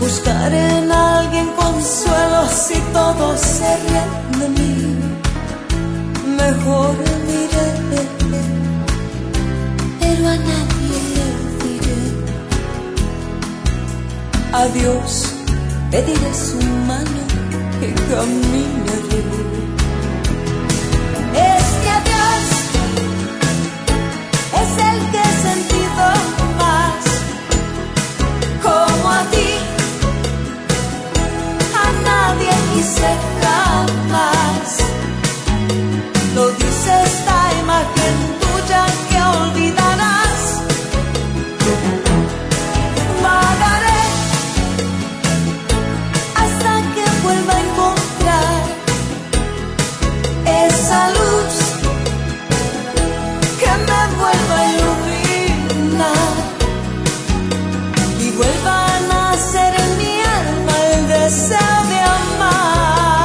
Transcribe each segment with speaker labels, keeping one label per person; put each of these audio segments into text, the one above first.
Speaker 1: buscar en alguien consuelo si todos se ríen de mí. Mejor me iré, pero a nadie le diré. A Dios pediré su mano y caminaré. Este adiós es el que he sentido más, como a ti, a nadie quise jamás. Lo dice esta imagen tuya que olvidarás. Vagaré hasta que vuelva a encontrar esa luz que me vuelva a iluminar y vuelva a nacer en mi alma el deseo de amar.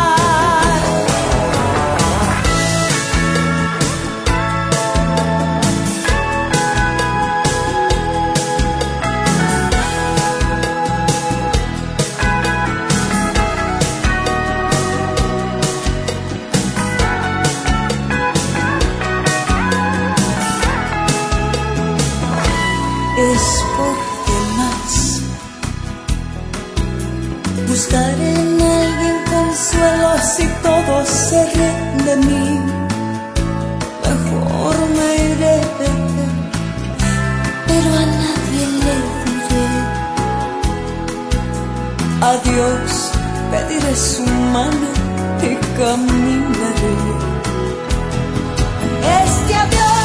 Speaker 1: Es porque más buscar en alguien consuelo si todos se ríen de mí. Mejor me iré, pero a nadie le diré. A Dios pediré su mano y caminaré. Este adiós